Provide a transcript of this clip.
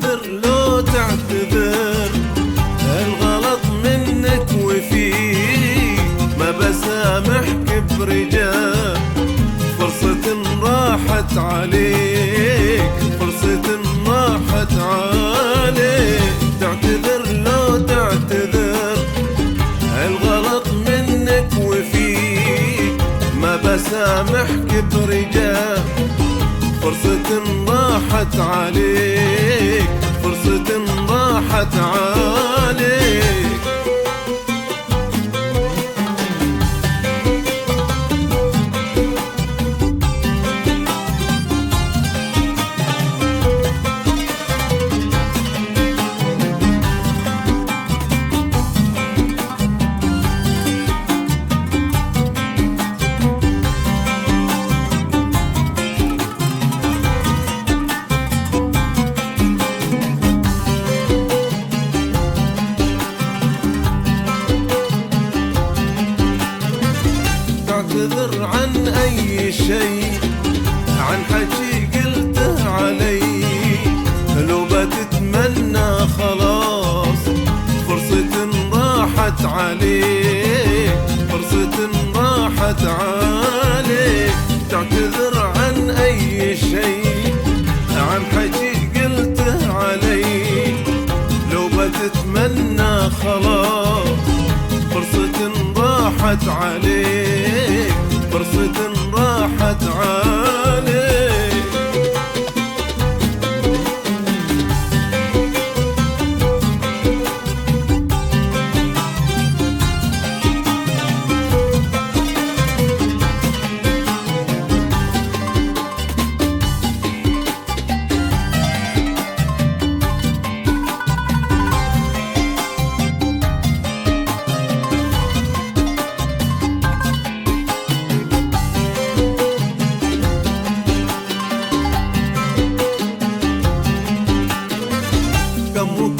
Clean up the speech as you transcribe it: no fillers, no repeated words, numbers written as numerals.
تعتذر لو تعتذر، الغلط منك وفيك ما بسامحك برجال. فرصة راحت عليك، فرصة راحت عليك. تعتذر لو تعتذر، الغلط منك وفيك ما بسامحك برجال. فرصة راحت عليك، فرصة راحت عليك. تعتذر عن أي شيء، عن حكي قلته علي. لو بتتمنى خلاص فرصة راحت عليك، فرصة راحت عليك. تعتذر عن أي شيء، عن حكي قلته علي. لو بتتمنى خلاص فرصة راحت عليك، فرصة راحت عليك. كم